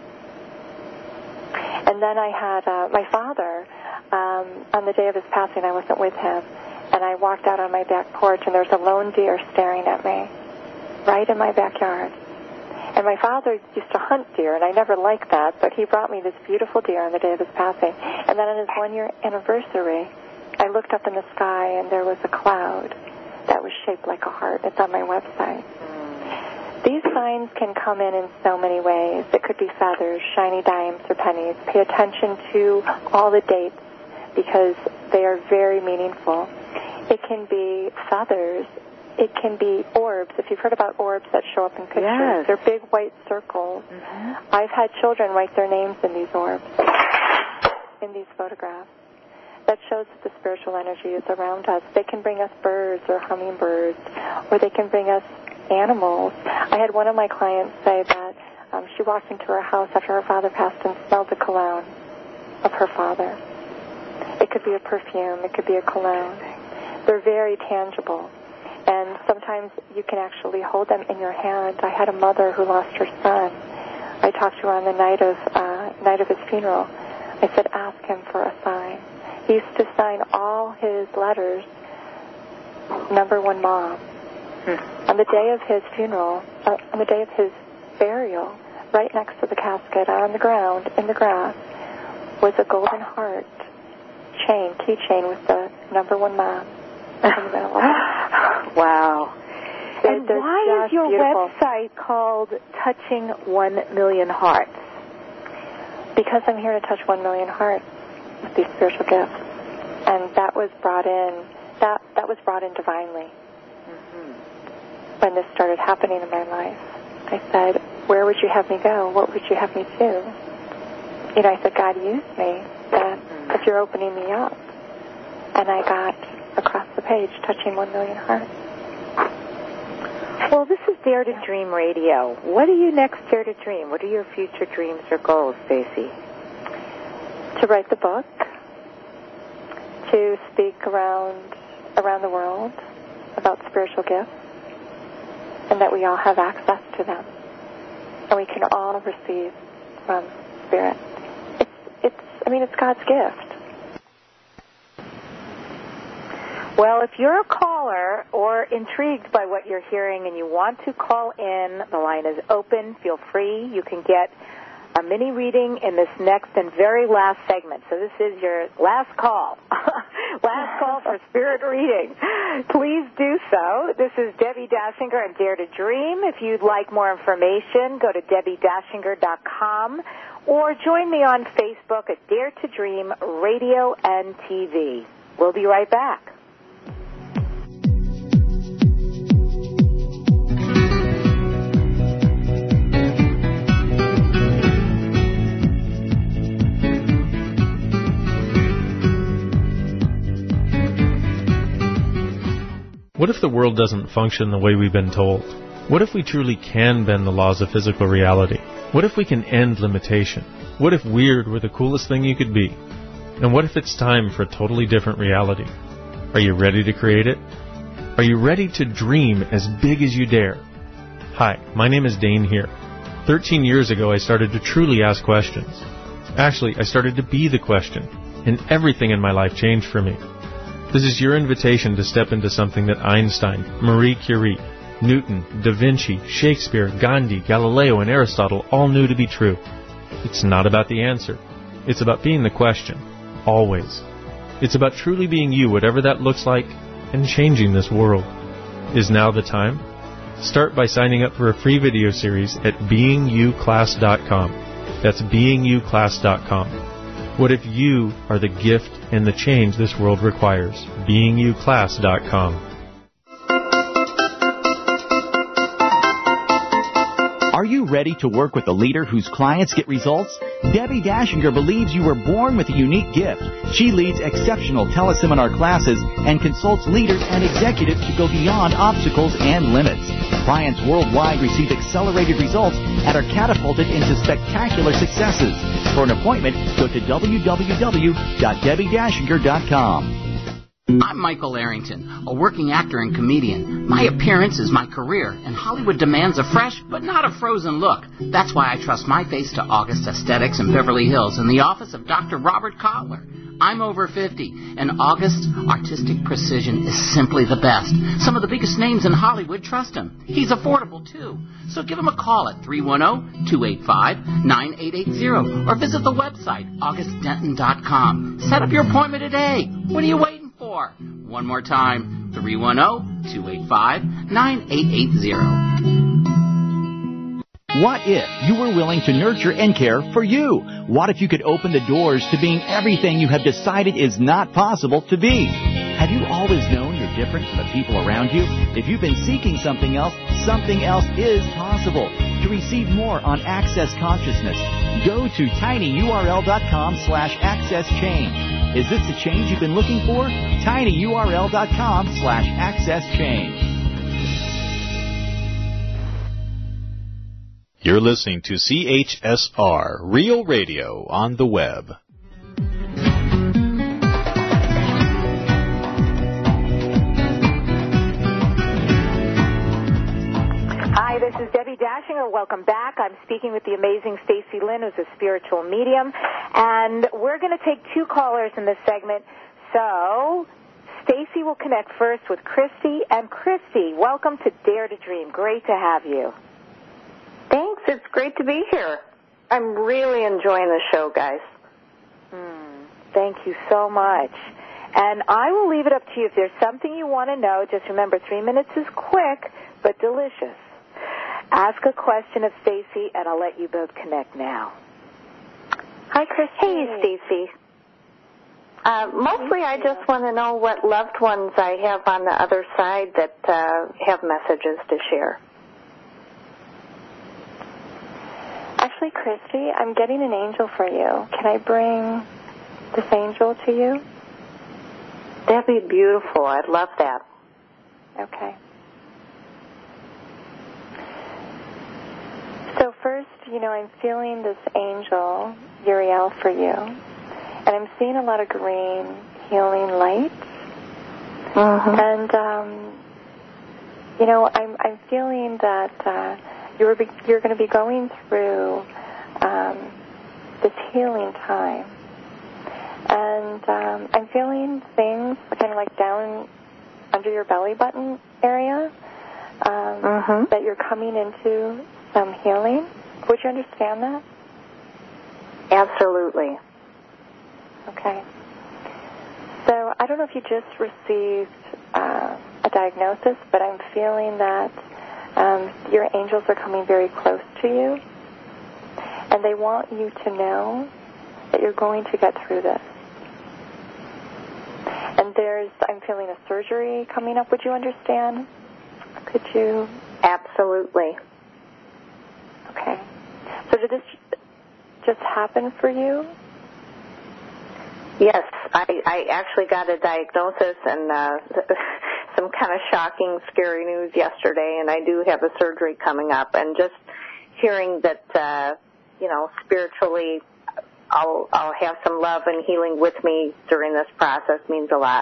And then I had uh, my father, um, on the day of his passing, I wasn't with him, and I walked out on my back porch, and there was a lone deer staring at me right in my backyard. And my father used to hunt deer, and I never liked that, but he brought me this beautiful deer on the day of his passing. And then on his one-year anniversary, I looked up in the sky, and there was a cloud that was shaped like a heart. It's on my website. These signs can come in in so many ways. It could be feathers, shiny dimes, or pennies. Pay attention to all the dates because they are very meaningful. It can be feathers. It can be orbs. If you've heard about orbs that show up in pictures, yes. they're big white circles. Mm-hmm. I've had children write their names in these orbs, in these photographs. That shows that the spiritual energy is around us. They can bring us birds or hummingbirds, or they can bring us animals. I had one of my clients say that um, she walked into her house after her father passed and smelled the cologne of her father. It could be a perfume. It could be a cologne. They're very tangible. And sometimes you can actually hold them in your hand. I had a mother who lost her son. I talked to her on the night of, uh, night of his funeral. I said, ask him for a sign. He used to sign all his letters, number one, Mom. Hmm. On the day of his funeral, uh, on the day of his burial, right next to the casket on the ground, in the grass, was a golden heart chain, keychain with the number one, Mom in the middle of it. Wow. They're, and they're why is your beautiful. website called Touching One Million Hearts? Because I'm here to touch one million hearts with these spiritual gifts. And that was brought in, that, that was brought in divinely. Mm-hmm. When this started happening in my life, I said, where would you have me go? What would you have me do? You know, I said, God, use me, that if you're opening me up. And I got across the page, Touching One Million Hearts. Well, this is Dare to Dream Radio. What do you next dare to dream? What are your future dreams or goals, Stacey? To write the book, to speak around around the world about spiritual gifts, and that we all have access to them, and we can all receive from Spirit. It's, it's, I mean, it's God's gift. Well, if you're a caller or intrigued by what you're hearing and you want to call in, the line is open. Feel free. You can get a mini reading in this next and very last segment. So this is your last call. Last call for spirit reading. Please do so. This is Debbie Dashinger and Dare to Dream. If you'd like more information, go to debbie dashinger dot com or join me on Facebook at Dare to Dream Radio and T V. We'll be right back. What if the world doesn't function the way we've been told? What if we truly can bend the laws of physical reality? What if we can end limitation? What if weird were the coolest thing you could be? And what if it's time for a totally different reality? Are you ready to create it? Are you ready to dream as big as you dare? Hi, my name is Dane here. Thirteen years ago, I started to truly ask questions. Actually, I started to be the question, and everything in my life changed for me. This is your invitation to step into something that Einstein, Marie Curie, Newton, Da Vinci, Shakespeare, Gandhi, Galileo, and Aristotle all knew to be true. It's not about the answer. It's about being the question. Always. It's about truly being you, whatever that looks like, and changing this world. Is now the time? Start by signing up for a free video series at being you class dot com. That's being you class dot com. What if you are the gift and the change this world requires? being you class dot com. Are you ready to work with a leader whose clients get results? Debbie Dashinger believes you were born with a unique gift. She leads exceptional teleseminar classes and consults leaders and executives to go beyond obstacles and limits. Clients worldwide receive accelerated results and are catapulted into spectacular successes. For an appointment, go to w w w dot debbie dashinger dot com. I'm Michael Arrington, a working actor and comedian. My appearance is my career, and Hollywood demands a fresh but not a frozen look. That's why I trust my face to August Aesthetics in Beverly Hills in the office of Doctor Robert Kotler. I'm over fifty, and August's artistic precision is simply the best. Some of the biggest names in Hollywood trust him. He's affordable, too. So give him a call at three one zero, two eight five, nine eight eight zero or visit the website, august denton dot com. Set up your appointment today. What are you waiting for? One more time, three one zero, two eight five, nine eight eight zero. What if you were willing to nurture and care for you? What if you could open the doors to being everything you have decided is not possible to be? Have you always known you're different from the people around you? If you've been seeking something else, something else is possible. To receive more on Access Consciousness, go to tinyurl dot com slash access change. Is this the change you've been looking for? tinyurl dot com slash access change. You're listening to C H S R, Real Radio on the web. Hi, this is Debbie Dashinger. Welcome back. I'm speaking with the amazing Stacy Lynn, who's a spiritual medium, and we're going to take two callers in this segment. So, Stacy will connect first with Christy. And Christy, welcome to Dare to Dream. Great to have you. Thanks. It's great to be here. I'm really enjoying the show, guys. Hmm. Thank you so much. And I will leave it up to you. If there's something you want to know, just remember three minutes is quick but delicious. Ask a question of Stacy, and I'll let you both connect now. Hi, Christy. Hey, Stacy. Uh, mostly I just want to know what loved ones I have on the other side that uh, have messages to share. Actually, Christy, I'm getting an angel for you. Can I bring this angel to you? That'd be beautiful. I'd love that. Okay. So first, you know, I'm feeling this angel, Uriel, for you. And I'm seeing a lot of green healing light. Mm-hmm. And, um, you know, I'm, I'm feeling that uh, you're, be, you're going to be going through um, this healing time. And um, I'm feeling things kind of like down under your belly button area um, mm-hmm. that you're coming into some healing. Would you understand that? Absolutely. Okay. So I don't know if you just received uh, a diagnosis, but I'm feeling that um, your angels are coming very close to you, and they want you to know that you're going to get through this. And there's, I'm feeling a surgery coming up. Would you understand? Could you? Absolutely. Okay. So did this just happen for you? Yes, I, I actually got a diagnosis and uh, some kind of shocking, scary news yesterday, and I do have a surgery coming up. And just hearing that, uh, you know, spiritually, I'll I'll have some love and healing with me during this process means a lot.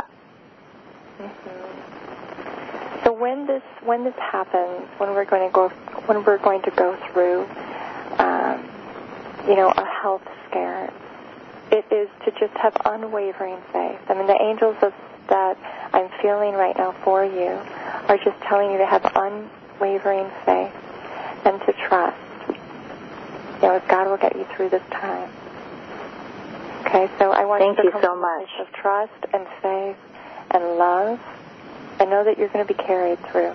Mm-hmm. So when this when this happens, when we're going to go when we're going to go through, um, you know, a health scare, it is to just have unwavering faith. I mean, the angels of, that I'm feeling right now for you are just telling you to have unwavering faith and to trust. You know, God will get you through this time. Okay, so I want Thank you to you come so from a much. place of trust and faith and love, and know that you're going to be carried through.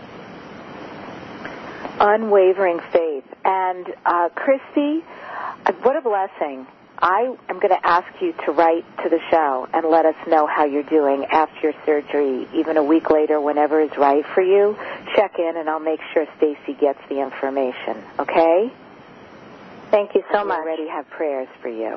Unwavering faith. And uh, Christy, what a blessing. I am going to ask you to write to the show and let us know how you're doing after your surgery, even a week later, whenever is right for you. Check in, and I'll make sure Stacy gets the information, okay? Thank you so we much. We already have prayers for you.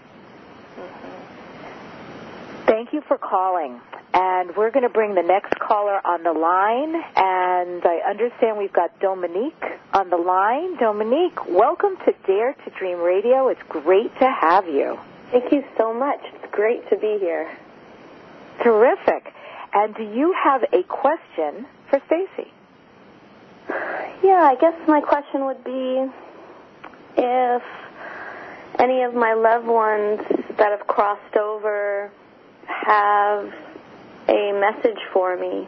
Thank you for calling. And we're going to bring the next caller on the line. And I understand we've got Dominique on the line. Dominique, welcome to Dare to Dream Radio. It's great to have you. Thank you so much. It's great to be here. Terrific. And do you have a question for Stacy? Yeah, I guess my question would be if any of my loved ones that have crossed over have a message for me.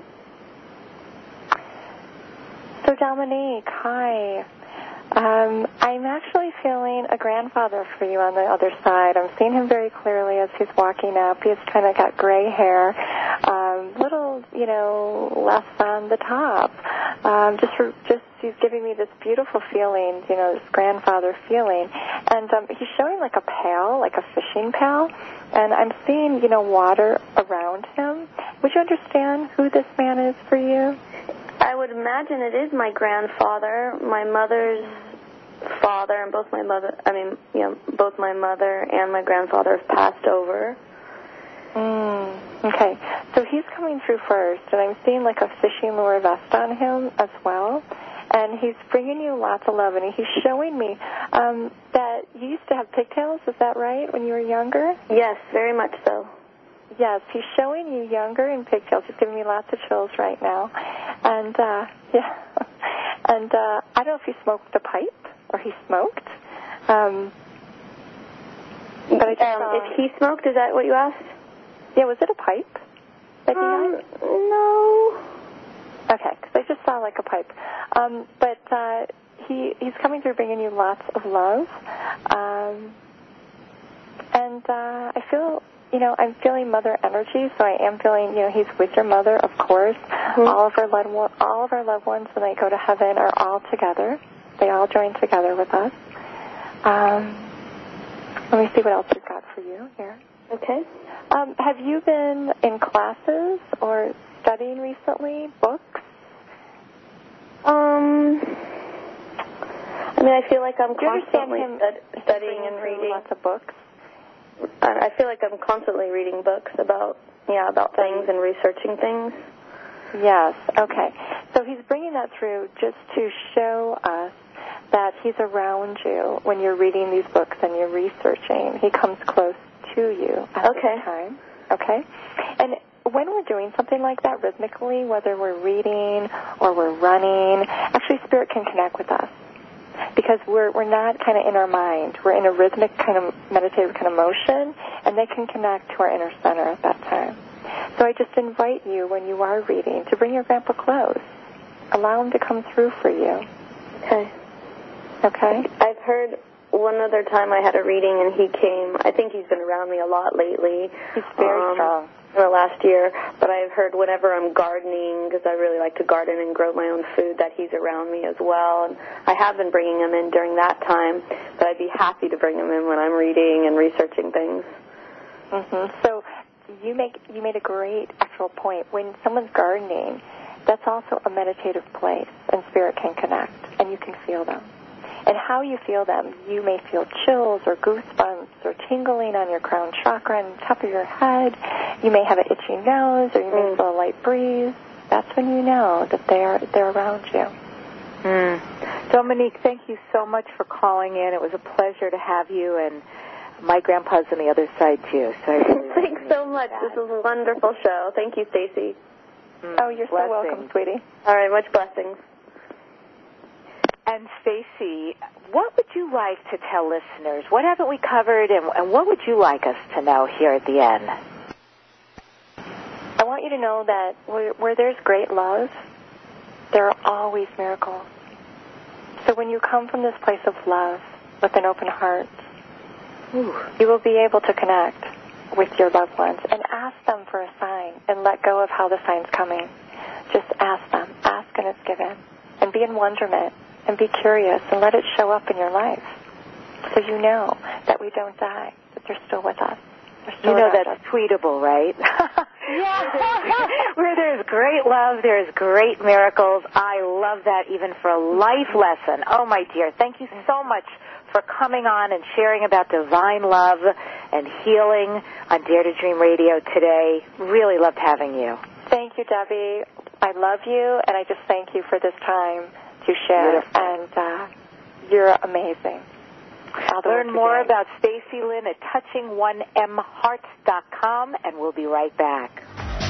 So Dominique, hi. Um, I'm actually feeling a grandfather for you on the other side. I'm seeing him very clearly as he's walking up. He's kind of got gray hair, um, little, you know, less on the top. Um, just, for, just he's giving me this beautiful feeling, you know, this grandfather feeling. And um, he's showing like a pail, like a fishing pail. And I'm seeing, you know, water around him. Would you understand who this man is for you? I would imagine it is my grandfather, my mother's father, and both my mother, I mean, you know, both my mother and my grandfather have passed over. Mm, okay. So he's coming through first, and I'm seeing like a fishing lure vest on him as well. And he's bringing you lots of love, and he's showing me um, that you used to have pigtails. Is that right, when you were younger? Yes, very much so. Yes, he's showing you younger in pigtails. He's giving me lots of chills right now. And, uh, yeah. And uh, I don't know if he smoked a pipe or he smoked. Um, but I just um, saw... If he smoked, is that what you asked? Yeah, was it a pipe that he um, had? No. Okay, because I just saw like a pipe. Um, but uh, he he's coming through bringing you lots of love. Um, and uh, I feel... You know, I'm feeling mother energy, so I am feeling, you know, he's with your mother, of course. Mm-hmm. All of our loved one, all of our loved ones, when they go to heaven, are all together. They all join together with us. Um, let me see what else we've got for you here. Okay. Um, have you been in classes or studying recently? Books? Um, I mean, I feel like I'm Do you constantly understand him studying and reading lots of books. I feel like I'm constantly reading books about, yeah, about things and researching things. Yes, okay. So he's bringing that through just to show us that he's around you when you're reading these books and you're researching. He comes close to you at okay. this time, okay? And when we're doing something like that rhythmically, whether we're reading or we're running, actually Spirit can connect with us. Because we're we're not kind of in our mind. We're in a rhythmic kind of meditative kind of motion, and they can connect to our inner center at that time. So I just invite you, when you are reading, to bring your grandpa close. Allow him to come through for you. Okay. Okay? I've heard one other time I had a reading, and he came. I think he's been around me a lot lately. He's very um, strong. or last year, but I've heard whenever I'm gardening, because I really like to garden and grow my own food, that he's around me as well. And I have been bringing him in during that time, but I'd be happy to bring him in when I'm reading and researching things. Mm-hmm. So you make you made a great actual point. When someone's gardening, that's also a meditative place, and spirit can connect, and you can feel them. And how you feel them, you may feel chills or goosebumps or tingling on your crown chakra and top of your head. You may have an itchy nose, or you may feel a light breeze. That's when you know that they're they're around you. Mm. Dominique, thank you so much for calling in. It was a pleasure to have you, and my grandpa's on the other side too. So I really Thanks so much. That. This was a wonderful show. Thank you, Stacy. Mm. Oh, you're blessings. So welcome, sweetie. All right, much blessings. And Stacy, what would you like to tell listeners? What haven't we covered, and, and what would you like us to know here at the end? I want you to know that where, where there's great love, there are always miracles. So when you come from this place of love with an open heart, Ooh. you will be able to connect with your loved ones and ask them for a sign and let go of how the sign's coming. Just ask them. Ask and it's given. And be in wonderment. And be curious and let it show up in your life, so you know that we don't die, that they're still with us. You know that's tweetable, right? Yeah. Where there's great love, there's great miracles. I love that, even for a life lesson. Oh, my dear, thank you so much for coming on and sharing about divine love and healing on Dare to Dream Radio today. Really loved having you. Thank you, Debbie. I love you, and I just thank you for this time to share, Beautiful. and uh, you're amazing. Learn more doing. about Stacy Lynn at touching one m hearts dot com, and we'll be right back.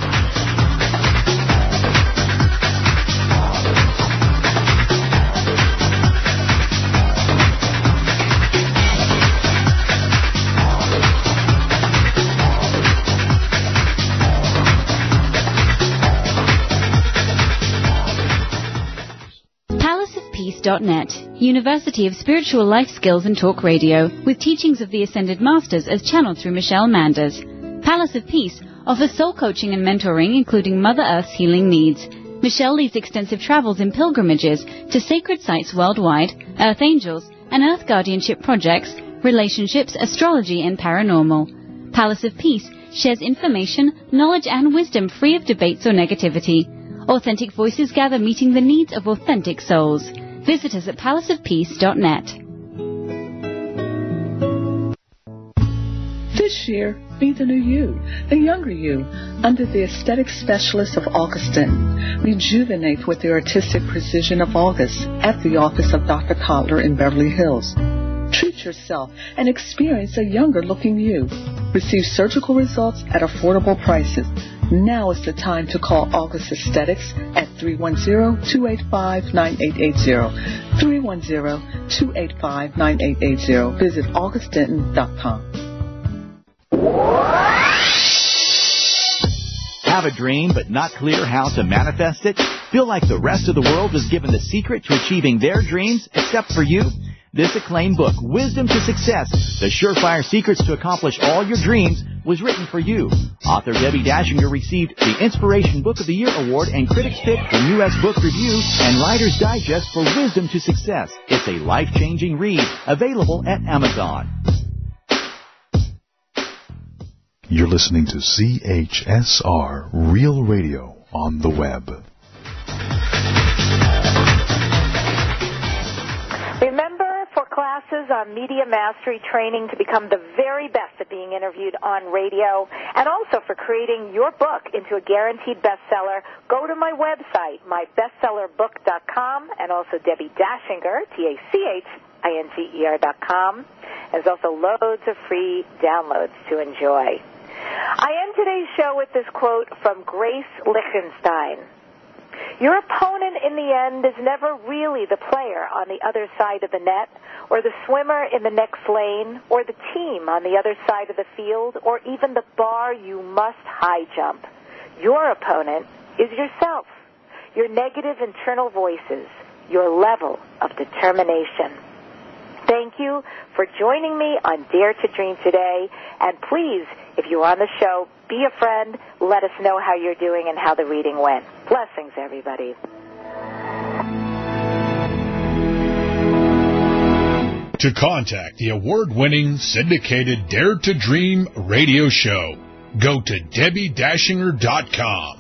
Dot net, University of Spiritual Life Skills and Talk Radio, with teachings of the Ascended Masters as channeled through Michelle Manders. Palace of Peace offers soul coaching and mentoring, including Mother Earth's healing needs. Michelle leads extensive travels and pilgrimages to sacred sites worldwide, Earth Angels, and Earth Guardianship projects, relationships, astrology, and paranormal. Palace of Peace shares information, knowledge, and wisdom free of debates or negativity. Authentic voices gather, meeting the needs of authentic souls. Visit us at palace of peace dot net. This year, be the new you, the younger you, under the aesthetic specialists of Augustin. Rejuvenate with the artistic precision of August at the office of Doctor Kotler in Beverly Hills. Treat yourself and experience a younger-looking you. Receive surgical results at affordable prices. Now is the time to call August Aesthetics at three one zero, two eight five, nine eight eight zero. three one zero, two eight five, nine eight eight zero. Visit august denton dot com. Have a dream but not clear how to manifest it? Feel like the rest of the world was given the secret to achieving their dreams except for you? This acclaimed book, Wisdom to Success, The Surefire Secrets to Accomplish All Your Dreams, was written for you. Author Debbie Dashinger received the Inspiration Book of the Year Award and Critics Pick from U S Book Review and Writer's Digest for Wisdom to Success. It's a life-changing read, available at Amazon. You're listening to C H S R Real Radio on the web. Remember, for classes on media mastery training to become the very best at being interviewed on radio, and also for creating your book into a guaranteed bestseller, go to my website, my bestseller book dot com, and also Debbie Dashinger, T A C H I N G E R dot com. There's also loads of free downloads to enjoy. I end today's show with this quote from Grace Lichtenstein. Your opponent in the end is never really the player on the other side of the net, or the swimmer in the next lane, or the team on the other side of the field, or even the bar you must high jump. Your opponent is yourself, your negative internal voices, your level of determination. thank you for joining me on Dare to Dream today. And please, if you're on the show, be a friend. Let us know how you're doing and how the reading went. Blessings, everybody. To contact the award-winning syndicated Dare to Dream radio show, go to Debbie Dashinger dot com.